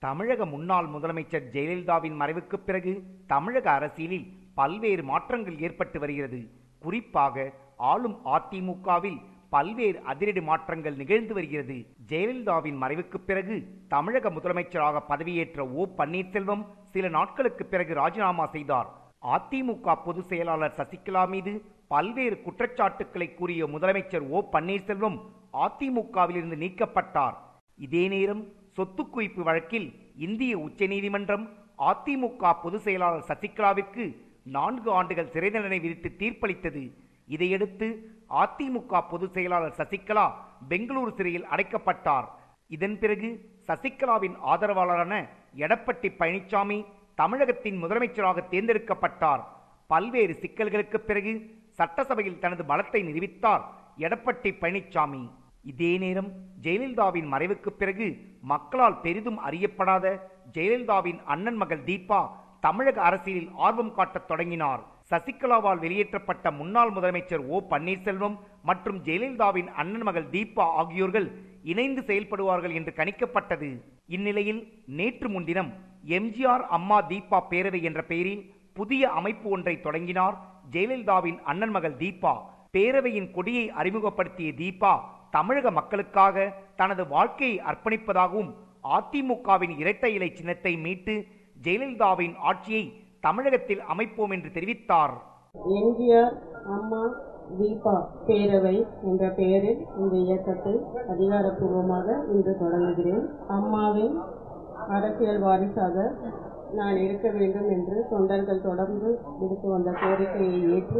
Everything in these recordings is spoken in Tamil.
தமிழக முன்னாள் முதலமைச்சர் ஜெயலலிதாவின் மறைவுக்கு பிறகு தமிழக அரசியலில் பல்வேறு மாற்றங்கள் ஏற்பட்டு வருகிறது. குறிப்பாக ஆளும் அதிமுகவில் பல்வேறு அதிரடி மாற்றங்கள் நிகழ்ந்து வருகிறது. ஜெயலலிதாவின் மறைவுக்கு பிறகு தமிழக முதலமைச்சராக பதவியேற்ற ஓ பன்னீர்செல்வம் சில நாட்களுக்கு பிறகு ராஜினாமா செய்தார். அதிமுக பொதுச் செயலாளர் சசிகலா மீது பல்வேறு குற்றச்சாட்டுக்களை கூறிய முதலமைச்சர் ஓ பன்னீர்செல்வம் அதிமுகவிலிருந்து நீக்கப்பட்டார். இதே நேரம் சொத்து குவிப்பு வழக்கில் இந்திய உச்சநீதிமன்றம் அதிமுக பொதுச் செயலாளர் சசிகலாவிற்கு 4 ஆண்டுகள் சிறை தண்டனை விதித்து தீர்ப்பளித்தது. இதையடுத்து அதிமுக பொதுச் செயலாளர் சசிகலா பெங்களூரு சிறையில் அடைக்கப்பட்டார். இதன் பிறகு சசிகலாவின் ஆதரவாளரான எடப்பாடி பழனிசாமி தமிழகத்தின் முதலமைச்சராக தேர்ந்தெடுக்கப்பட்டார். பல்வேறு சிக்கல்களுக்கு பிறகு சட்டசபையில் தனது பலத்தை நிரூபித்தார் எடப்பாடி பழனிசாமி. இதே நேரம் ஜெயலலிதாவின் மறைவுக்கு பிறகு மக்களால் பெரிதும் அறியப்படாத ஜெயலலிதாவின் அண்ணன் மகள் தீபா தமிழக அரசியலில் ஆர்வம் காட்டத் தொடங்கினார். சசிகலாவால் வெளியேற்றப்பட்ட முன்னாள் முதலமைச்சர் ஓ பன்னீர்செல்வம் மற்றும் ஜெயலலிதாவின் அண்ணன் மகள் தீபா ஆகியோர்கள் இணைந்து செயல்படுவார்கள் என்று கணிக்கப்பட்டது. இந்நிலையில் நேற்று முன்தினம் எம்ஜிஆர் அம்மா தீபா பேரவை என்ற பெயரில் புதிய அமைப்பு ஒன்றை தொடங்கினார் ஜெயலலிதாவின் அண்ணன் மகள் தீபா. பேரவையின் கொடியை அறிமுகப்படுத்திய தீபா தமிழக மக்களுக்காக தனது வாழ்க்கையை அர்ப்பணிப்பதாகவும் அதிமுகவின் இரட்டை இலை சின்னத்தை மீட்டு ஜெயலலிதாவின் ஆட்சியை தமிழகத்தில் அமைப்போம் என்று தெரிவித்தார். எம்ஜிஆர் அம்மா தீபா பேரவை என்ற பெயரில் இந்த இயக்கத்தை அதிகாரப்பூர்வமாக இன்று தொடங்குகிறேன். அம்மாவின் அரசியல் வாரிசாக நான் இருக்க வேண்டும் என்று தொண்டர்கள் தொடர்ந்து விடுத்து வந்த கோரிக்கையை ஏற்று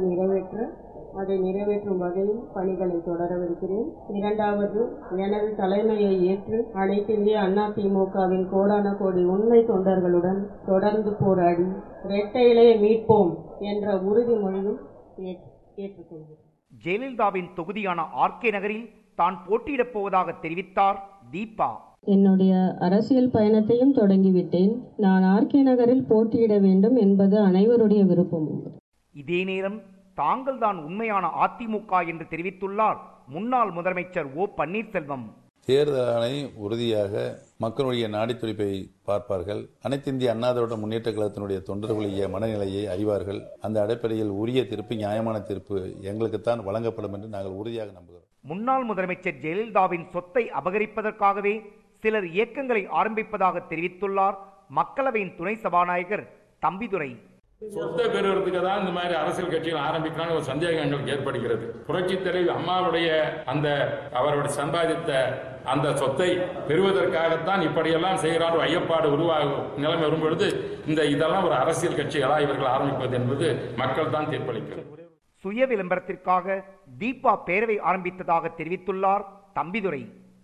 அதை நிறைவேற்றும் வகையில் பணிகளை தொடரவிருக்கிறேன். இரண்டாவது, எனது தலைமையை ஏற்று அனைத்து இந்திய அதிமுகவின் கோடான கோடி உண்மை தொண்டர்களுடன் தொடர்ந்து போராடி இரட்டை இலையை மீட்போம் என்ற உறுதிமொழியும் ஏற்றுக்கொள்கிறேன். ஜெயலலிதாவின் தொகுதியான ஆர்கே நகரில் தான் போட்டியிடப் போவதாக தெரிவித்தார் தீபா. என்னுடைய அரசியல் பயணத்தையும் தொடங்கிவிட்டேன். நான் ஆர்கே நகரில் போட்டியிட வேண்டும் என்பது அனைவருடைய விருப்பம். இதே நேரம் தாங்கள் தான் உண்மையான அதிமுக என்று தெரிவித்துள்ளார் முன்னாள் முதலமைச்சர் ஓ பன்னீர்செல்வம். தேர்தல் ஆணையம் உறுதியாக மக்களுடைய நாடித்துடிப்பை பார்ப்பார்கள். அனைத்து இந்திய அண்ணா திராவிட முன்னேற்ற கழகத்தினுடைய தொண்டர்களுடைய மனநிலையை அறிவார்கள். அந்த அடிப்படையில் உரிய தீர்ப்பு, நியாயமான தீர்ப்பு எங்களுக்குத்தான் வழங்கப்படும் என்று நாங்கள் உறுதியாக நம்புகிறோம். முன்னாள் முதலமைச்சர் ஜெயலலிதாவின் சொத்தை அபகரிப்பதற்காகவே சிலர் இயக்கங்களை ஆரம்பிப்பதாக தெரிவித்துள்ளார் மக்களவையின் துணை சபாநாயகர் தம்பிதுரை. சொத்தை பெறுவதற்கு தான் இந்த மாதிரி அரசியல் கட்சிகள் ஆரம்பிக்கிறாங்க ஒரு சந்தேகம் எங்களுக்கு ஏற்படுகிறது. புரட்சி தலைவி அம்மாவுடைய அவருடைய சம்பாதித்த அந்த சொத்தை பெறுவதற்காகத்தான் இப்படியெல்லாம் செய்கிறார் ஐயப்பாடு உருவாகும் நிலைமை வரும்பொழுது இதெல்லாம் ஒரு அரசியல் கட்சிகளா இவர்கள் ஆரம்பிப்பது என்பது மக்கள் தான் தீர்ப்பளிக்கிறது. சுய விளம்பரத்திற்காக தீபா பேரவை ஆரம்பித்ததாக தெரிவித்துள்ளார் தம்பிதுரை.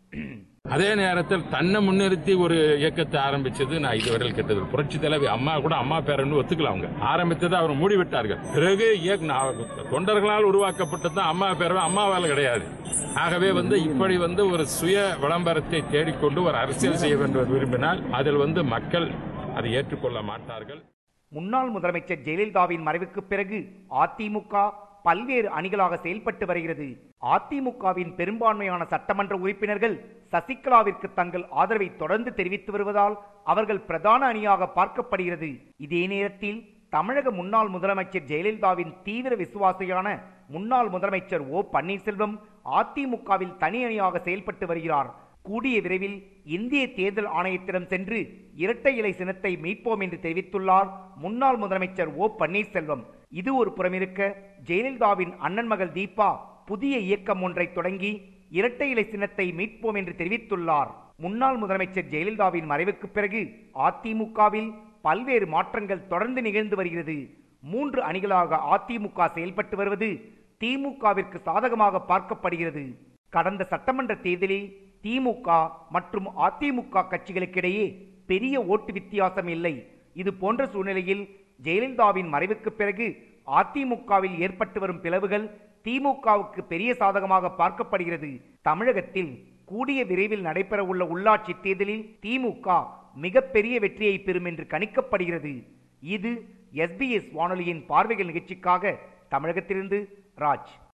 அதே நேரத்தில் தன்னை முன்னிறுத்தி ஒரு இயக்கத்தை ஆரம்பிச்சது நான் இதுவரையில் கேட்டது. புரட்சி தலைவி அம்மா கூட அம்மா பேரன்னு ஒத்துக்கலாம். அவங்க ஆரம்பித்தது அவர் மூடிவிட்டார்கள். பிறகு தொண்டர்களால் உருவாக்கப்பட்டது அம்மா பேரவை, அம்மாவால் கிடையாது. ஆகவே இப்படி ஒரு சுய விளம்பரத்தை தேடிக்கொண்டு ஒரு அரசியல் செய்ய வேண்டும் விரும்பினால் அதில் மக்கள் அதை ஏற்றுக்கொள்ள மாட்டார்கள். முன்னாள் முதலமைச்சர் ஜெயலலிதாவின் மறைவுக்கு பிறகு அதிமுக பல்வேறு அணிகளாக செயல்பட்டு வருகிறது. அதிமுகவின் பெரும்பான்மையான சட்டமன்ற உறுப்பினர்கள் சசிகலாவிற்கு தங்கள் ஆதரவை தொடர்ந்து தெரிவித்து வருவதால் அவர்கள் பிரதான அணியாக பார்க்கப்படுகிறது. இதே நேரத்தில் தமிழக முன்னாள் முதலமைச்சர் ஜெயலலிதாவின் தீவிர விசுவாசியான முன்னாள் முதலமைச்சர் ஓ பன்னீர்செல்வம் அதிமுகவில் தனி அணியாக செயல்பட்டு வருகிறார். கூடிய விரைவில் இந்திய தேர்தல் ஆணையத்திடம் சென்று இரட்டை இலை சின்னத்தை மீட்போம் என்று தெரிவித்துள்ளார் முன்னாள் முதலமைச்சர் ஓ பன்னீர்செல்வம். இது ஒரு புறமிருக்க, ஜெயலலிதாவின் அண்ணன் மகள் தீபா புதிய இயக்கம் ஒன்றை தொடங்கி இரட்டை இலை சின்னத்தை மீட்போம் என்று தெரிவித்துள்ளார். முன்னாள் முதலமைச்சர் ஜெயலலிதாவின் மறைவுக்கு பிறகு அதிமுகவில் பல்வேறு மாற்றங்கள் தொடர்ந்து நிகழ்ந்து வருகிறது. 3 அணிகளாக அதிமுக செயல்பட்டு வருவது திமுகவிற்கு சாதகமாக பார்க்கப்படுகிறது. கடந்த சட்டமன்ற தேர்தலில் திமுக மற்றும் அதிமுக கட்சிகளுக்கிடையே பெரிய ஓட்டு வித்தியாசம் இல்லை. இது போன்ற சூழ்நிலையில் ஜெயலலிதாவின் மறைவுக்கு பிறகு அதிமுகவில் ஏற்பட்டு வரும் பிளவுகள் திமுகவுக்கு பெரிய சாதகமாக பார்க்கப்படுகிறது. தமிழகத்தில் கூடிய விரைவில் நடைபெறவுள்ள உள்ளாட்சி தேர்தலில் திமுக மிகப்பெரிய வெற்றியை பெறும் என்று கணிக்கப்படுகிறது. இது SBS வானொலியின் பார்வைகள் நிகழ்ச்சிக்காக தமிழகத்திலிருந்து ராஜ்.